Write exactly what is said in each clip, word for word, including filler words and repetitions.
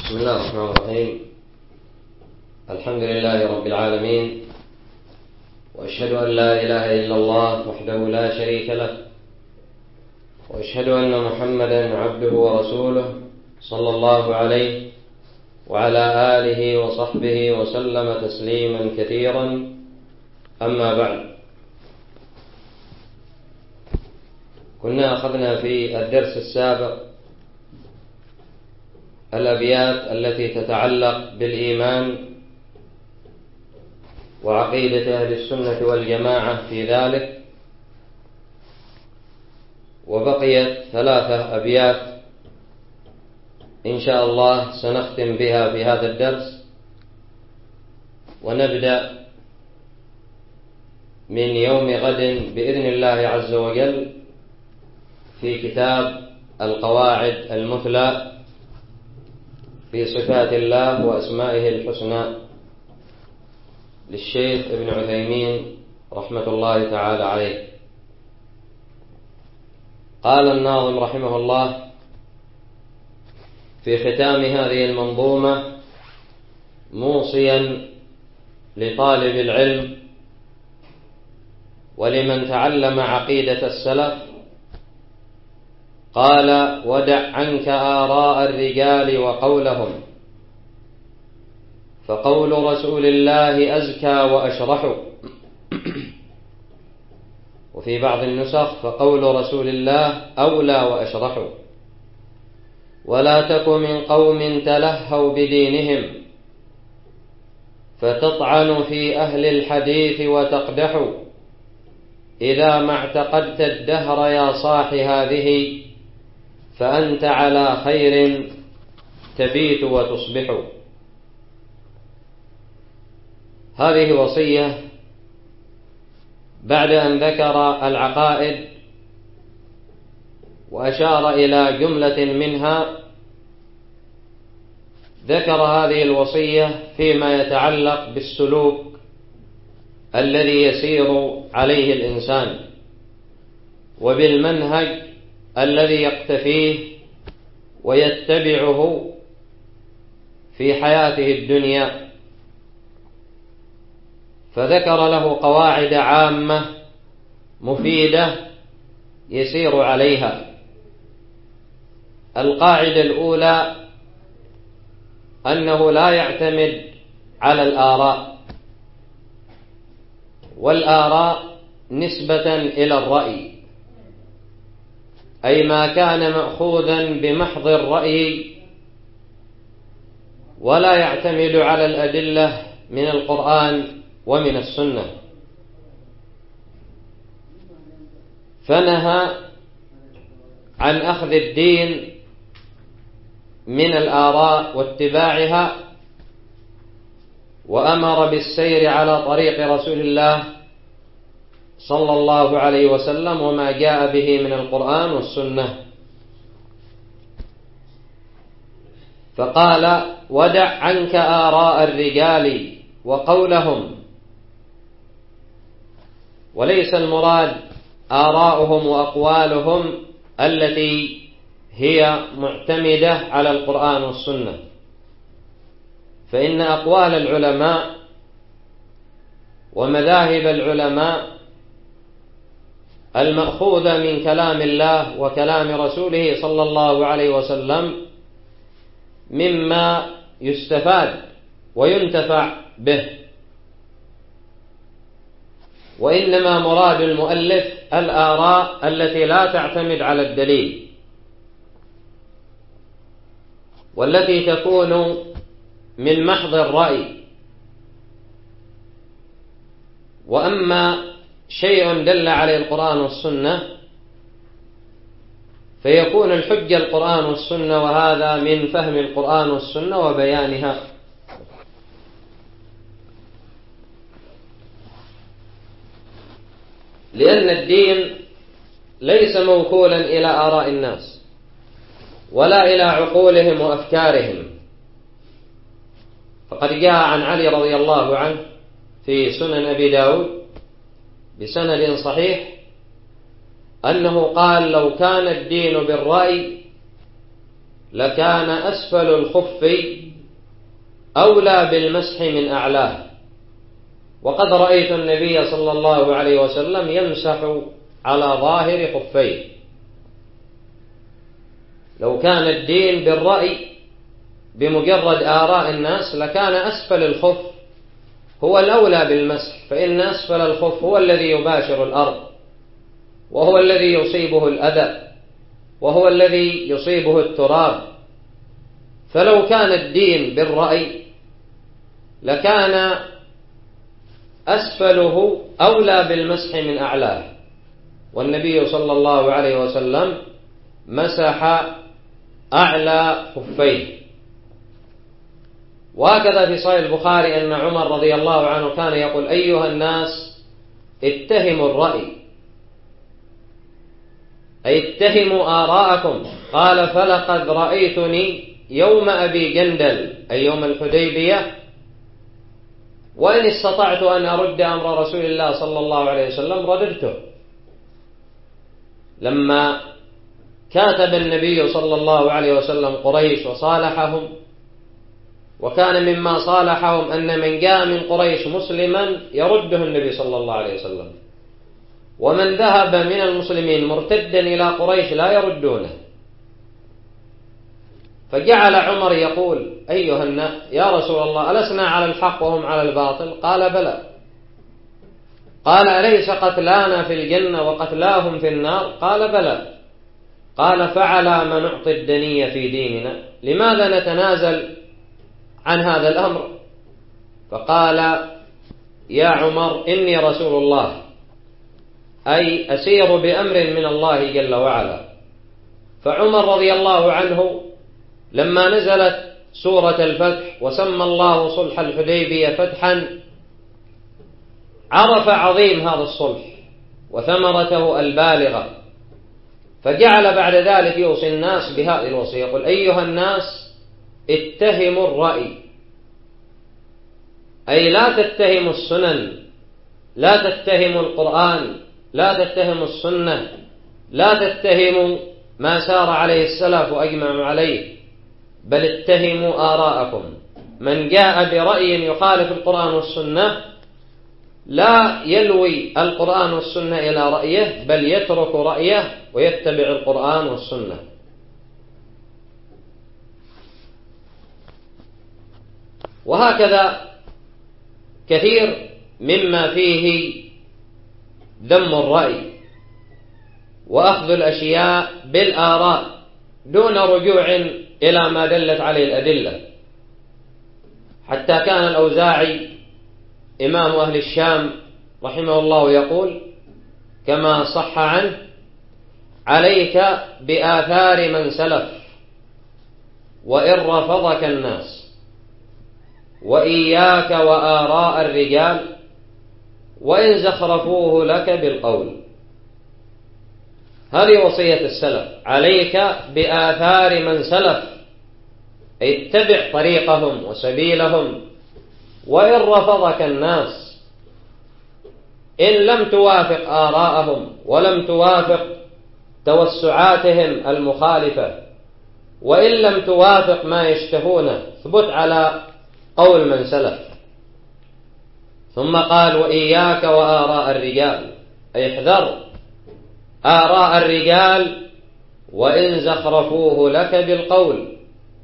بسم الله الرحمن الرحيم. الحمد لله رب العالمين، وأشهد أن لا إله إلا الله وحده لا شريك له، وأشهد أن محمدا عبده ورسوله صلى الله عليه وعلى آله وصحبه وسلم تسليما كثيرا. أما بعد، كنا أخذنا في الدرس السابق الأبيات التي تتعلق بالإيمان وعقيدة أهل السنة والجماعة في ذلك، وبقيت ثلاثة أبيات إن شاء الله سنختم بها في هذا الدرس، ونبدأ من يوم غد بإذن الله عز وجل في كتاب القواعد المثلى في صفات الله وأسمائه الحسنى للشيخ ابن عثيمين رحمة الله تعالى عليه. قال الناظم رحمه الله في ختام هذه المنظومة موصيا لطالب العلم ولمن تعلم عقيدة السلف، قال: ودع عنك آراء الرجال وقولهم، فقول رسول الله أزكى وأشرح. وفي بعض النسخ فقول رسول الله أولى وأشرح. ولا تك من قوم تلهوا بدينهم، فتطعن في أهل الحديث وتقدح. إذا ما اعتقدت الدهر يا صاح هذه، فأنت على خير تبيت وتصبح. هذه وصية بعد أن ذكر العقائد وأشار إلى جملة منها، ذكر هذه الوصية فيما يتعلق بالسلوك الذي يسير عليه الإنسان وبالمنهج الذي يقتفيه ويتبعه في حياته الدنيا، فذكر له قواعد عامة مفيدة يسير عليها. القاعدة الأولى أنه لا يعتمد على الآراء، والآراء نسبة إلى الرأي، أي ما كان مأخوذا بمحض الرأي، ولا يعتمد على الأدلة من القرآن ومن السنة. فنهى عن أخذ الدين من الآراء واتباعها، وأمر بالسير على طريق رسول الله صلى الله عليه وسلم وما جاء به من القرآن والسنة. فقال: ودع عنك آراء الرجال وقولهم. وليس المراد آراؤهم وأقوالهم التي هي معتمدة على القرآن والسنة، فإن أقوال العلماء ومذاهب العلماء المأخوذة من كلام الله وكلام رسوله صلى الله عليه وسلم مما يستفاد وينتفع به، وإنما مراد المؤلف الآراء التي لا تعتمد على الدليل، والتي تكون من محض الرأي. وأما شيء دل عليه القرآن والسنة فيكون الحجة القرآن والسنة، وهذا من فهم القرآن والسنة وبيانها. لأن الدين ليس موكولا إلى آراء الناس ولا إلى عقولهم وأفكارهم. فقد جاء عن علي رضي الله عنه في سنن أبي داود بسند صحيح أنه قال: لو كان الدين بالرأي لكان أسفل الخف أولى بالمسح من أعلاه. وقد رأيت النبي صلى الله عليه وسلم يمسح على ظاهر خفيه. لو كان الدين بالرأي بمجرد آراء الناس لكان أسفل الخف هو الأولى بالمسح، فإن أسفل الخف هو الذي يباشر الأرض، وهو الذي يصيبه الأذى، وهو الذي يصيبه التراب. فلو كان الدين بالرأي لكان أسفله أولى بالمسح من أعلاه، والنبي صلى الله عليه وسلم مسح أعلى خفيه. وهكذا في صحيح البخاري أن عمر رضي الله عنه كان يقول: أيها الناس اتهموا الرأي، أي اتهموا آراءكم. قال: فلقد رأيتني يوم أبي جندل، أي يوم الحديبية، وإن استطعت أن أرد أمر رسول الله صلى الله عليه وسلم رددته. لما كاتب النبي صلى الله عليه وسلم قريش وصالحهم، وكان مما صالحهم أن من جاء من قريش مسلما يرده النبي صلى الله عليه وسلم، ومن ذهب من المسلمين مرتدا إلى قريش لا يردونه. فجعل عمر يقول: أيها الناس يا رسول الله، ألسنا على الحق وهم على الباطل؟ قال: بلى. قال: أليس قتلانا في الجنة وقتلاهم في النار؟ قال: بلى. قال: فعلى ما نعطي الدنية في ديننا؟ لماذا نتنازل عن هذا الأمر؟ فقال: يا عمر، إني رسول الله، أي أسير بأمر من الله جل وعلا. فعمر رضي الله عنه لما نزلت سورة الفتح وسمى الله صلح الحديبية فتحا، عرف عظيم هذا الصلح وثمرته البالغة، فجعل بعد ذلك يوصي الناس بهذه الوصية، يقول: أيها الناس اتهموا الرأي، أي لا تتهموا السنن، لا تتهموا القرآن، لا تتهموا السنة، لا تتهموا ما سار عليه السلف وأجمعوا عليه، بل اتهموا آراءكم. من جاء برأي يخالف القرآن والسنة لا يلوي القرآن والسنة إلى رأيه، بل يترك رأيه ويتبع القرآن والسنة. وهكذا كثير مما فيه ذم الرأي وأخذ الأشياء بالآراء دون رجوع إلى ما دلت عليه الأدلة. حتى كان الأوزاعي إمام أهل الشام رحمه الله يقول كما صح عنه: عليك بآثار من سلف وإن رفضك الناس، وإياك وآراء الرجال وإن زخرفوه لك بالقول. هذه وصية السلف: عليك بآثار من سلف، أي اتبع طريقهم وسبيلهم، وإن رفضك الناس، إن لم توافق آراءهم ولم توافق توسعاتهم المخالفة، وإن لم توافق ما يشتهونه، ثبت على قول من سلف. ثم قال: وإياك وآراء الرجال، أي احذر آراء الرجال وإن زخرفوه لك بالقول.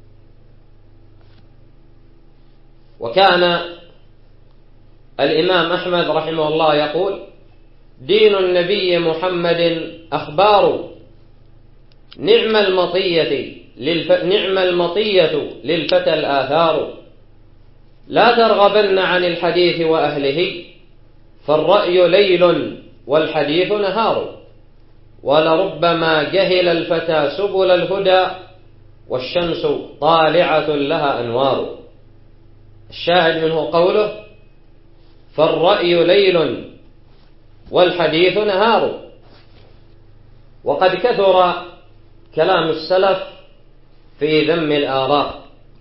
وكان الإمام أحمد رحمه الله يقول: دين النبي محمد أخبار، نعم المطية للف... نعم المطية للفتى الآثار، لا ترغبن عن الحديث وأهله، فالرأي ليل والحديث نهار، ولربما جهل الفتى سبل الهدى، والشمس طالعة لها أنوار. الشاهد منه قوله: فالرأي ليل والحديث نهار. وقد كثر كلام السلف في ذم الآراء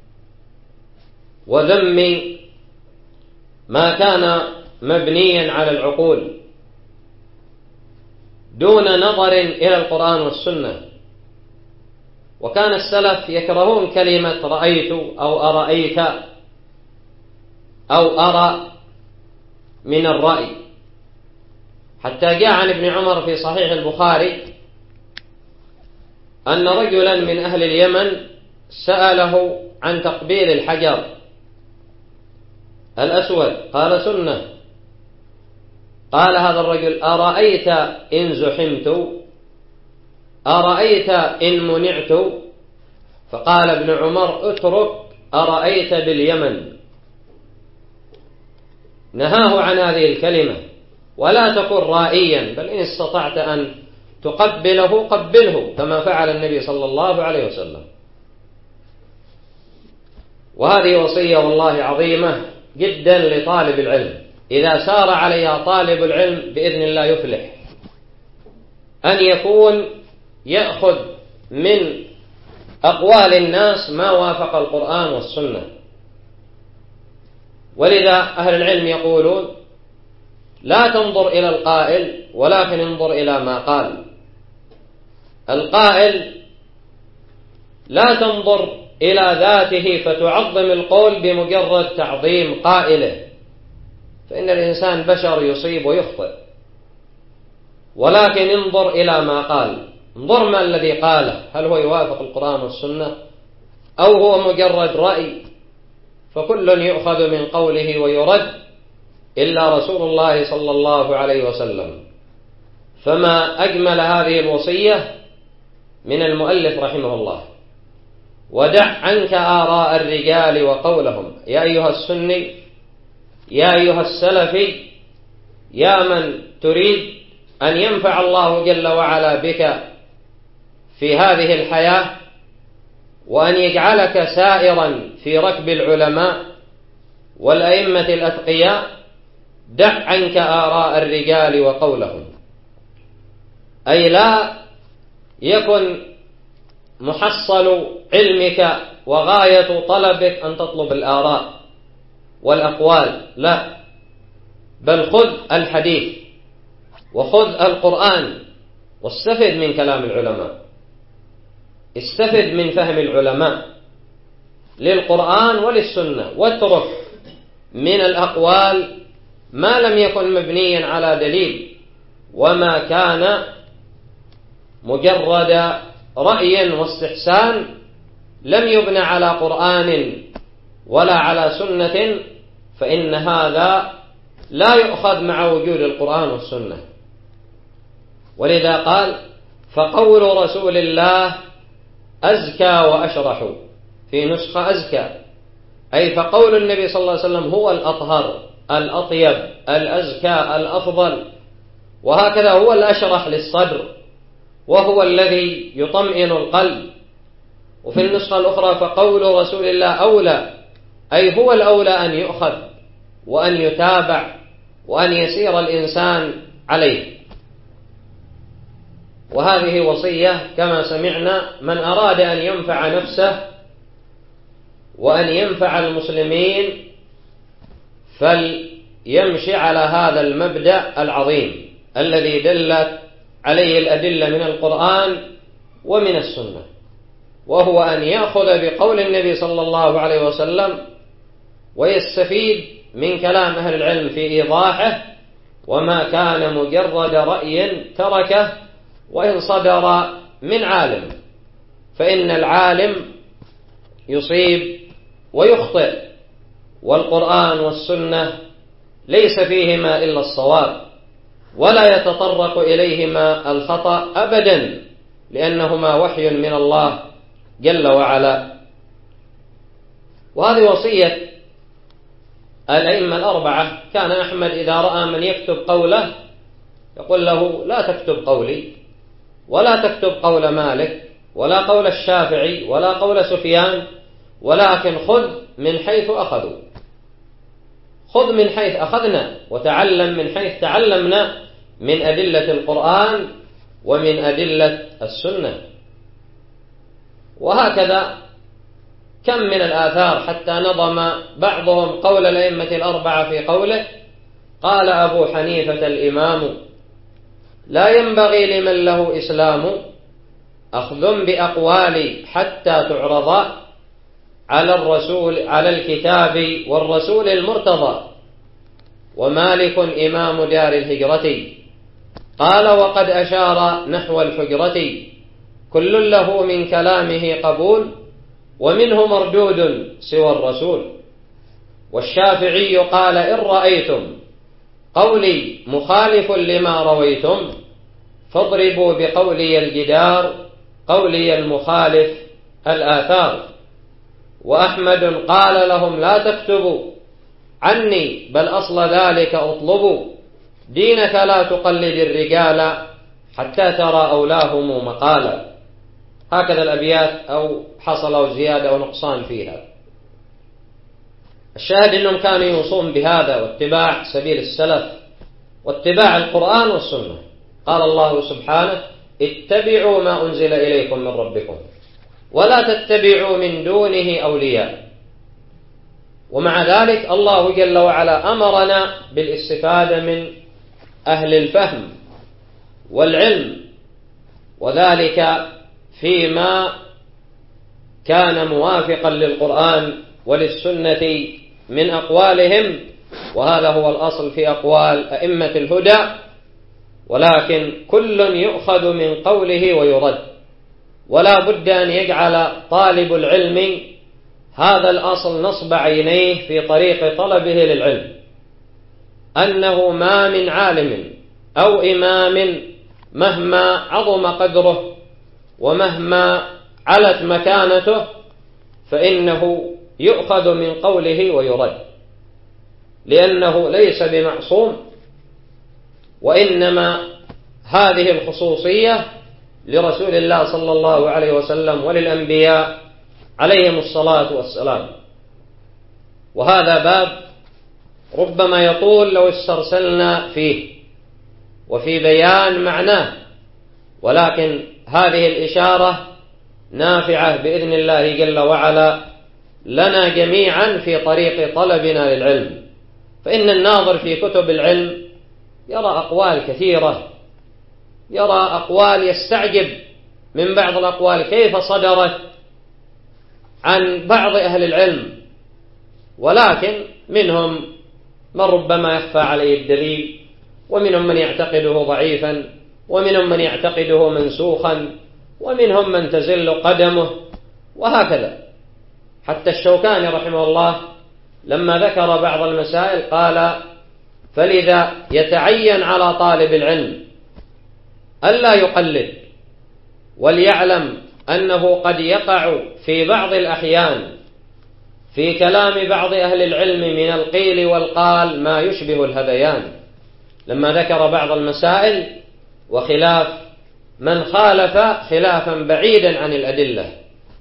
وذم ما كان مبنيا على العقول دون نظر إلى القرآن والسنة. وكان السلف يكرهون كلمة رأيت أو أرأيت أو أرى من الرأي، حتى جاء عن ابن عمر في صحيح البخاري أن رجلا من أهل اليمن سأله عن تقبيل الحجر الأسود، قال سنة. قال هذا الرجل: أرأيت إن زحمت؟ أرأيت إن منعت؟ فقال ابن عمر: اترك أرأيت باليمن. نهاه عن هذه الكلمة: ولا تكن رائيا، بل إن استطعت أن تقبله قبله، كما فعل النبي صلى الله عليه وسلم. وهذه وصية والله عظيمة جدا لطالب العلم، إذا سار عليها طالب العلم بإذن الله يفلح، أن يكون يأخذ من أقوال الناس ما وافق القرآن والسنة. ولذا أهل العلم يقولون: لا تنظر إلى القائل، ولكن انظر إلى ما قال. القائل لا تنظر إلى ذاته فتعظم القول بمجرد تعظيم قائله، فإن الإنسان بشر يصيب ويخطئ، ولكن انظر إلى ما قال، انظر ما الذي قاله، هل هو يوافق القرآن والسنة أو هو مجرد رأي؟ فكل يؤخذ من قوله ويرد إلا رسول الله صلى الله عليه وسلم. فما أجمل هذه الوصية من المؤلف رحمه الله: ودع عنك آراء الرجال وقولهم. يا أيها السني، يا أيها السلفي، يا من تريد أن ينفع الله جل وعلا بك في هذه الحياة، وأن يجعلك سائرا في ركب العلماء والأئمة الأتقياء، دع عنك آراء الرجال وقولهم. أي لا يكن محصل علمك وغاية طلبك أن تطلب الآراء والأقوال، لا، بل خذ الحديث وخذ القرآن واستفد من كلام العلماء، استفد من فهم العلماء للقرآن وللسنة، واترك من الأقوال ما لم يكن مبنيا على دليل، وما كان مجرد رأي واستحسان لم يبنى على قرآن ولا على سنة، فإن هذا لا يؤخذ مع وجود القرآن والسنة. ولذا قال: فقول رسول الله أزكى وأشرح، في نسخة أزكى، أي فقول النبي صلى الله عليه وسلم هو الأطهر الأطيب الأزكى الأفضل، وهكذا هو الأشرح للصدر، وهو الذي يطمئن القلب. وفي النسخة الأخرى: فقول رسول الله أولى، أي هو الأولى أن يؤخذ وأن يتابع وأن يسير الإنسان عليه. وهذه وصية كما سمعنا: من أراد أن ينفع نفسه وأن ينفع المسلمين فليمشي على هذا المبدأ العظيم الذي دلت عليه الأدلة من القرآن ومن السنة، وهو أن يأخذ بقول النبي صلى الله عليه وسلم ويستفيد من كلام أهل العلم في إيضاحه، وما كان مجرد رأي تركه وإن صدر من عالم، فإن العالم يصيب ويخطئ، والقرآن والسنة ليس فيهما إلا الصواب، ولا يتطرق إليهما الخطأ أبدا، لأنهما وحي من الله جل وعلا. وهذه وصية الأئمة الأربعة. كان أحمد إذا رأى من يكتب قوله يقول له: لا تكتب قولي، ولا تكتب قول مالك، ولا قول الشافعي، ولا قول سفيان، ولكن خذ من حيث أخذوا، خذ من حيث أخذنا، وتعلم من حيث تعلمنا من أدلة القرآن ومن أدلة السنة. وهكذا كم من الآثار، حتى نظم بعضهم قول الأئمة الأربعة في قوله: قال أبو حنيفة الإمام: لا ينبغي لمن له إسلام أخذ بأقوالي حتى تعرض على الرسول على الكتاب والرسول المرتضى، ومالك إمام دار الهجرة. قال وقد أشار نحو الحجرة، كل له من كلامه قبول، ومنه مردود سوى الرسول. والشافعي قال إن رأيتم قولي مخالف لما رويتم، فاضربوا بقولي الجدار، قولي المخالف الآثار. وأحمد قال لهم لا تكتبوا عني، بل أصل ذلك أطلبوا، دينك لا تقلد الرجال، حتى ترى أولاهم مقالا. هكذا الأبيات، أو حصل زيادة أو نقصان فيها. الشاهد أنهم كانوا يوصون بهذا، واتباع سبيل السلف، واتباع القرآن والسنة. قال الله سبحانه اتبعوا ما أنزل إليكم من ربكم ولا تتبعوا من دونه أولياء. ومع ذلك الله جل وعلا أمرنا بالاستفادة من أهل الفهم والعلم، وذلك فيما كان موافقا للقرآن وللسنة من أقوالهم، وهذا هو الأصل في أقوال أئمة الهدى. ولكن كل يؤخذ من قوله ويرد، ولا بد أن يجعل طالب العلم هذا الأصل نصب عينيه في طريق طلبه للعلم، أنه ما من عالم أو إمام مهما عظم قدره ومهما علت مكانته فإنه يؤخذ من قوله ويرد، لأنه ليس بمعصوم، وإنما هذه الخصوصية لرسول الله صلى الله عليه وسلم وللأنبياء عليهم الصلاة والسلام. وهذا باب ربما يطول لو استرسلنا فيه وفي بيان معناه، ولكن هذه الإشارة نافعة بإذن الله جل وعلا لنا جميعا في طريق طلبنا للعلم. فإن الناظر في كتب العلم يرى أقوال كثيرة، يرى أقوال يستعجب من بعض الأقوال كيف صدرت عن بعض أهل العلم، ولكن منهم من ربما يخفى عليه الدليل، ومنهم من يعتقده ضعيفا، ومنهم من يعتقده منسوخا، ومنهم من تزل قدمه، وهكذا. حتى الشوكاني رحمه الله لما ذكر بعض المسائل قال فلذا يتعين على طالب العلم ألا يقلد، وليعلم أنه قد يقع في بعض الأحيان في كلام بعض أهل العلم من القيل والقال ما يشبه الهذيان، لما ذكر بعض المسائل وخلاف من خالف خلافا بعيدا عن الأدلة.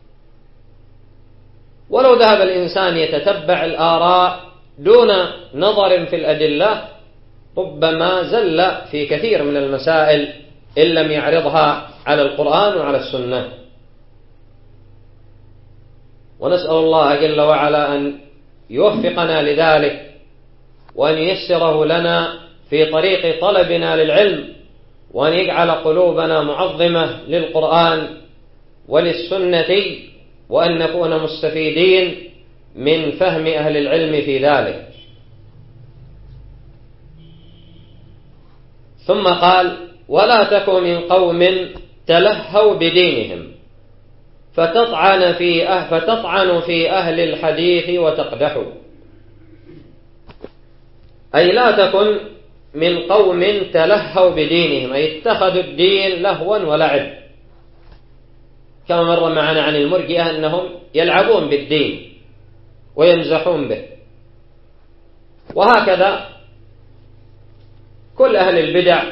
ولو ذهب الإنسان يتتبع الآراء دون نظر في الأدلة ربما زل في كثير من المسائل إن لم يعرضها على القرآن وعلى السنة. ونسأل الله جل وعلا أن يوفقنا لذلك، وأن ييسره لنا في طريق طلبنا للعلم، وأن يجعل قلوبنا معظمة للقرآن وللسنة، وأن نكون مستفيدين من فهم أهل العلم في ذلك. ثم قال ولا تكن من قوم تلهوا بدينهم فتطعن في أهل, فتطعن في أهل الحديث وتقدحوا. أي لا تكن من قوم تلهوا بدينهم، أي اتخذوا الدين لهوا ولعب، كما مر معنا عن المرجئة أنهم يلعبون بالدين ويمزحون به. وهكذا كل أهل البدع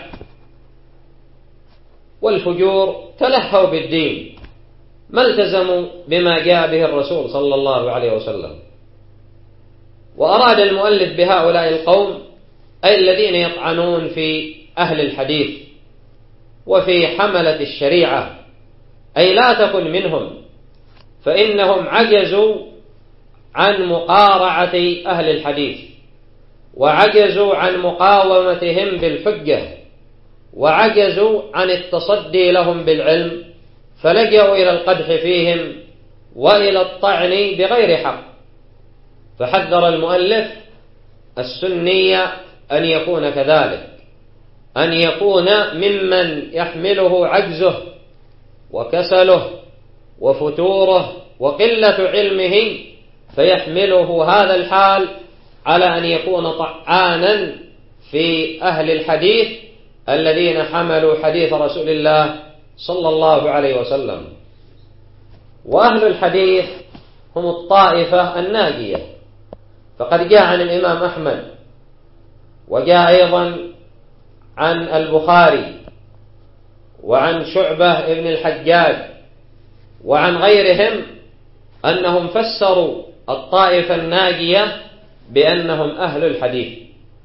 والفجور تلهوا بالدين، ما التزموا بما جاء به الرسول صلى الله عليه وسلم. وأراد المؤلف بهؤلاء القوم أي الذين يطعنون في أهل الحديث وفي حملة الشريعة، أي لا تكن منهم، فإنهم عجزوا عن مقارعة أهل الحديث، وعجزوا عن مقاومتهم بالحجة، وعجزوا عن التصدي لهم بالعلم، فلجأوا إلى القدح فيهم وإلى الطعن بغير حق. فحذر المؤلف السني أن يكون كذلك، أن يكون ممن يحمله عجزه وكسله وفتوره وقلة علمه، فيحمله هذا الحال على أن يكون طعانا في أهل الحديث الذين حملوا حديث رسول الله صلى الله عليه وسلم. وأهل الحديث هم الطائفة الناجية، فقد جاء عن الإمام أحمد وجاء أيضا عن البخاري وعن شعبة ابن الحجاج وعن غيرهم أنهم فسروا الطائفة الناجية بأنهم أهل الحديث.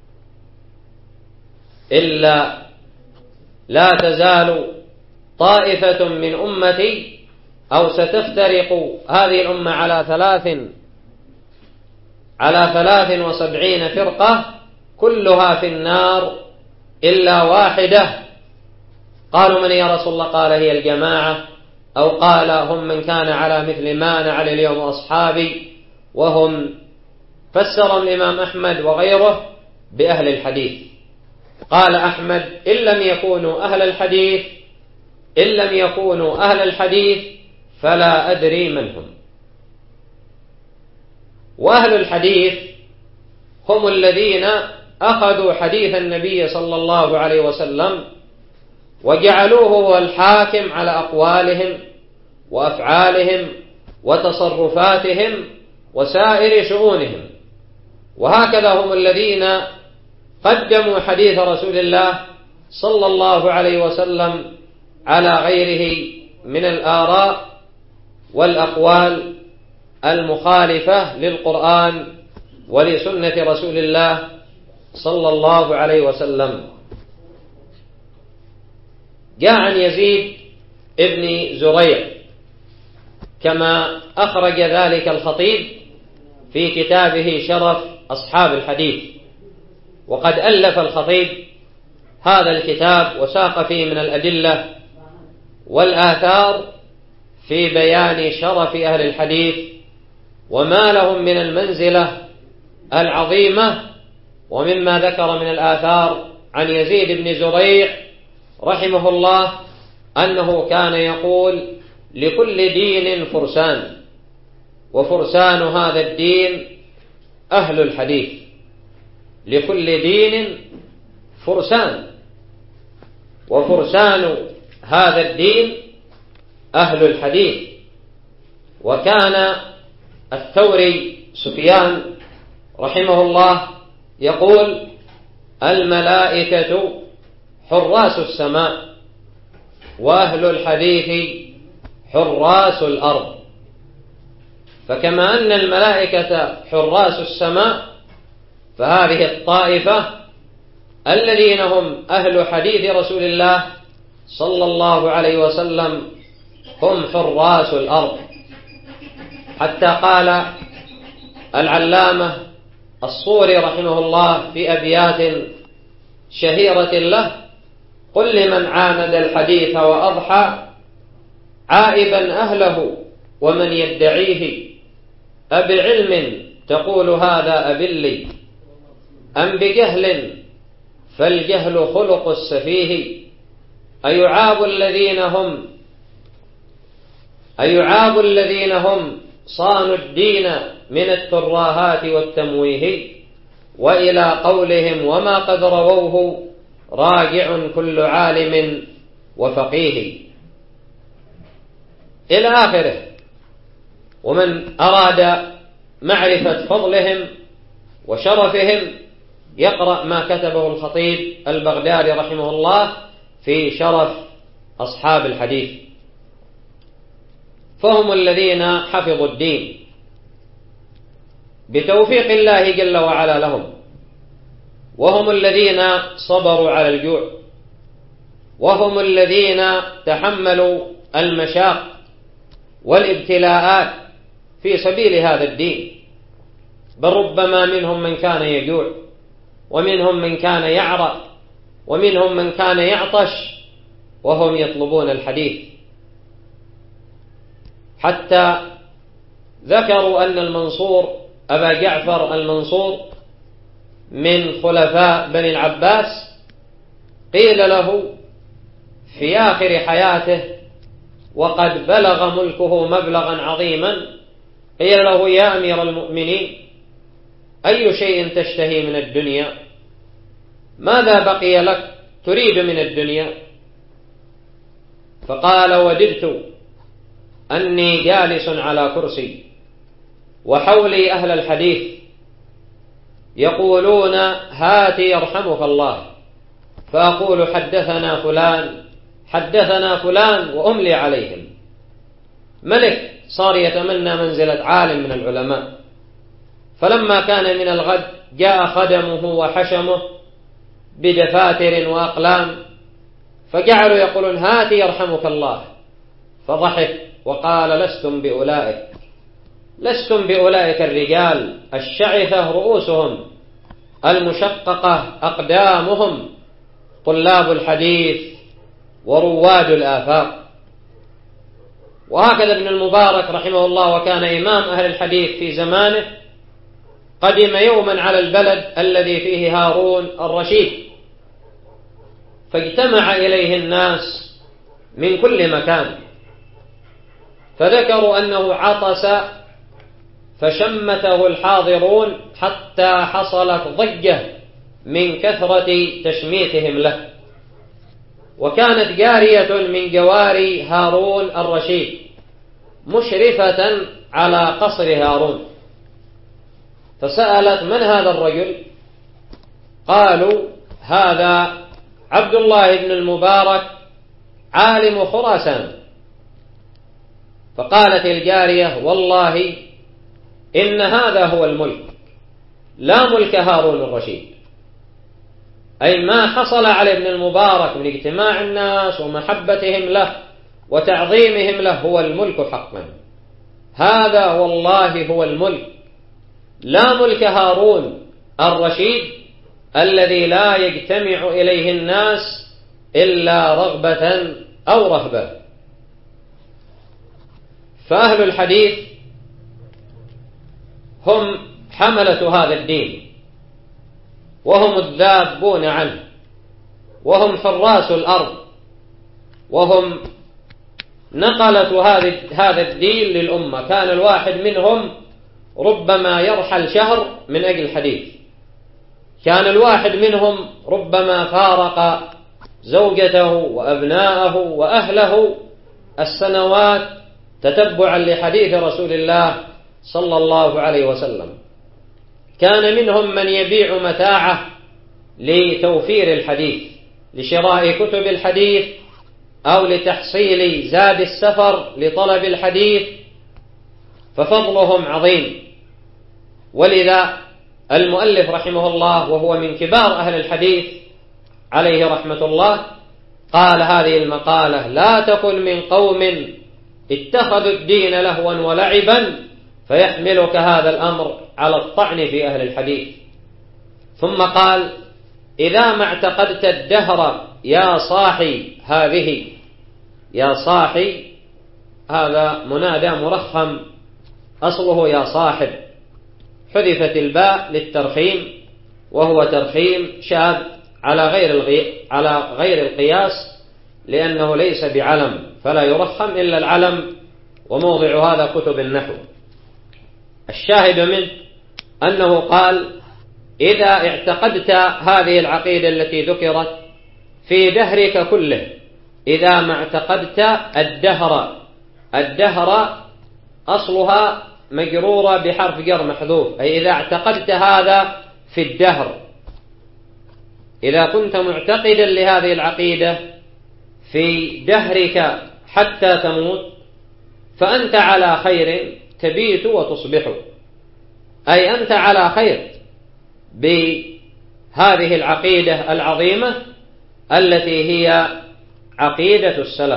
إلا لا تزال طائفة من أمتي أو ستفترق هذه الأمة على ثلاث على ثلاث وسبعين فرقة كلها في النار إلا واحدة. قالوا من يا رسول الله؟ قال هي الجماعة، أو قال هم من كان على مثل ما أنا عليه اليوم أصحابي، وهم فسر الإمام أحمد وغيره بأهل الحديث. قال أحمد إن لم يكونوا أهل الحديث إن لم يكونوا أهل الحديث فلا أدري من هم. وأهل الحديث هم الذين أخذوا حديث النبي صلى الله عليه وسلم وجعلوه هو الحاكم على أقوالهم وأفعالهم وتصرفاتهم وسائر شؤونهم. وهكذا هم الذين قدموا حديث رسول الله صلى الله عليه وسلم على غيره من الآراء والأقوال المخالفة للقرآن ولسنة رسول الله صلى الله عليه وسلم. جاء عن يزيد ابن زريع كما أخرج ذلك الخطيب في كتابه شرف أصحاب الحديث. وقد ألف الخطيب هذا الكتاب وساق فيه من الأدلة والآثار في بيان شرف أهل الحديث وما لهم من المنزلة العظيمة. ومما ذكر من الآثار عن يزيد بن زريع رحمه الله أنه كان يقول لكل دين فرسان، وفرسان هذا الدين أهل الحديث. لكل دين فرسان، وفرسان هذا الدين أهل الحديث. وكان الثوري سفيان رحمه الله يقول الملائكة حراس السماء وأهل الحديث حراس الأرض. فكما أن الملائكة حراس السماء، فهذه الطائفة الذين هم أهل حديث رسول الله صلى الله عليه وسلم هم حراس الأرض. حتى قال العلامة الصوري رحمه الله في أبيات شهيرة له قل لمن عاند الحديث وأضحى عائبا أهله ومن يدعيه أبعلم تقول هذا أبلي أم بجهل فالجهل خلق السفيه أيعاب الذين هم أيعاب الذين هم صانوا الدين من التراهات والتمويه وإلى قولهم وما قد رووه راجع كل عالم وفقيه إلى آخره. ومن أراد معرفة فضلهم وشرفهم يقرأ ما كتبه الخطيب البغدادي رحمه الله في شرف أصحاب الحديث. فهم الذين حفظوا الدين بتوفيق الله جل وعلا لهم، وهم الذين صبروا على الجوع، وهم الذين تحملوا المشاق والابتلاءات في سبيل هذا الدين. بل ربما منهم من كان يجوع، ومنهم من كان يعرق، ومنهم من كان يعطش وهم يطلبون الحديث. حتى ذكروا أن المنصور أبا جعفر المنصور من خلفاء بني العباس قيل له في آخر حياته وقد بلغ ملكه مبلغا عظيما، قيل له يا أمير المؤمنين أي شيء تشتهي من الدنيا؟ ماذا بقي لك تريد من الدنيا؟ فقال وددت أني جالس على كرسي وحولي أهل الحديث يقولون هات يرحمك الله، فأقول حدثنا فلان حدثنا فلان وأملي عليهم. ملك صار يتمنى منزلة عالم من العلماء، فلما كان من الغد جاء خدمه وحشمه بدفاتر وأقلام فجعلوا يقولون هات يرحمك الله، فضحك وقال لستم بأولئك لستم بأولئك الرجال الشعثة رؤوسهم المشققة أقدامهم طلاب الحديث ورواد الآفاق. وهكذا ابن المبارك رحمه الله وكان إمام أهل الحديث في زمانه قدم يوما على البلد الذي فيه هارون الرشيد، فاجتمع إليه الناس من كل مكان، فذكروا أنه عطس فشمته الحاضرون حتى حصلت ضجة من كثرة تشميتهم له. وكانت جارية من جواري هارون الرشيد مشرفة على قصر هارون، فسألت من هذا الرجل؟ قالوا هذا عبد الله بن المبارك عالم خراسان. فقالت الجارية والله إن هذا هو الملك لا ملك هارون الرشيد، أي ما حصل على ابن المبارك من اجتماع الناس ومحبتهم له وتعظيمهم له هو الملك حقا، هذا والله هو الملك لا ملك هارون الرشيد الذي لا يجتمع إليه الناس إلا رغبة أو رهبة. فأهل الحديث هم حملة هذا الدين، وهم الذابون عنه، وهم حراس الأرض، وهم نقلة هذا الدين للأمة. كان الواحد منهم ربما يرحل شهر من أجل الحديث، كان الواحد منهم ربما فارق زوجته وأبناءه وأهله السنوات تتبعا لحديث رسول الله صلى الله عليه وسلم. كان منهم من يبيع متاعه لتوفير الحديث، لشراء كتب الحديث أو لتحصيل زاد السفر لطلب الحديث، ففضلهم عظيم. ولذا المؤلف رحمه الله وهو من كبار أهل الحديث عليه رحمة الله قال هذه المقالة: لا تكن من قوم اتخذوا الدين لهوا ولعبا فيحملك هذا الأمر على الطعن في أهل الحديث. ثم قال: إذا ما اعتقدت الدهر يا صاحي هذه، يا صاحي هذا منادى مرخم أصله يا صاحب، حذفت الباء للترخيم، وهو ترخيم شاذ على غير الغي... على غير القياس، لأنه ليس بعلم فلا يرخم إلا العلم، وموضع هذا كتب النحو. الشاهد منه أنه قال: إذا اعتقدت هذه العقيدة التي ذكرت في دهرك كله، إذا ما اعتقدت الدهر، الدهر أصلها مجرورة بحرف جر محذوف، أي إذا اعتقدت هذا في الدهر، إذا كنت معتقدا لهذه العقيدة في دهرك حتى تموت فأنت على خير تبيت وتصبح، أي أنت على خير بهذه العقيدة العظيمة التي هي عقيدة السلف،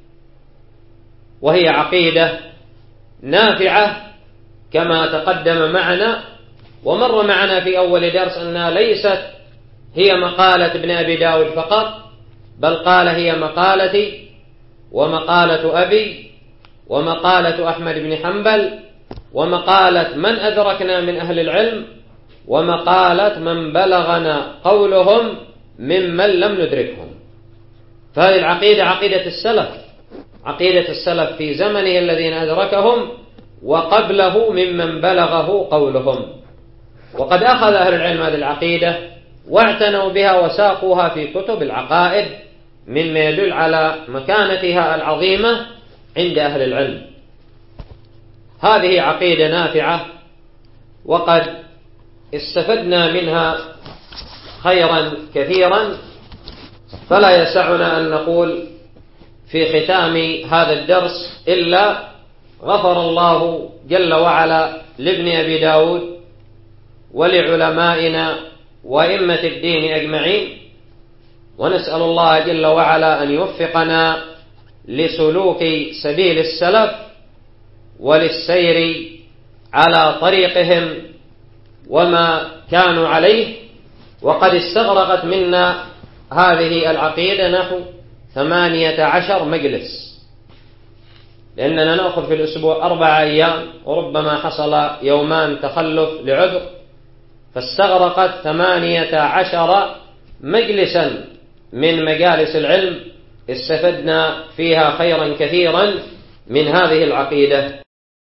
وهي عقيدة نافعة كما تقدم معنا ومر معنا في أول درس أنها ليست هي مقالة ابن أبي داود فقط، بل قال هي مقالتي ومقالة أبي ومقالة أحمد بن حنبل، ومقالة من أدركنا من أهل العلم، ومقالة من بلغنا قولهم ممن لم ندركهم. فهذه العقيدة عقيدة السلف، عقيدة السلف في زمنه الذين أدركهم وقبله ممن بلغه قولهم. وقد أخذ أهل العلم هذه العقيدة واعتنوا بها وساقوها في كتب العقائد، مما يدل على مكانتها العظيمة عند أهل العلم. هذه عقيدة نافعة، وقد استفدنا منها خيرا كثيرا، فلا يسعنا أن نقول في ختام هذا الدرس إلا غفر الله جل وعلا لابن أبي داود ولعلمائنا وإمة الدين أجمعين، ونسأل الله جل وعلا أن يوفقنا لسلوك سبيل السلف وللسير على طريقهم وما كانوا عليه. وقد استغرقت منا هذه العقيدة نحو ثمانية عشر مجلس، لأننا نأخذ في الأسبوع أربع أيام، وربما حصل يومان تخلف لعذر، فاستغرقت ثمانية عشر مجلسا من مجالس العلم استفدنا فيها خيرا كثيرا من هذه العقيدة.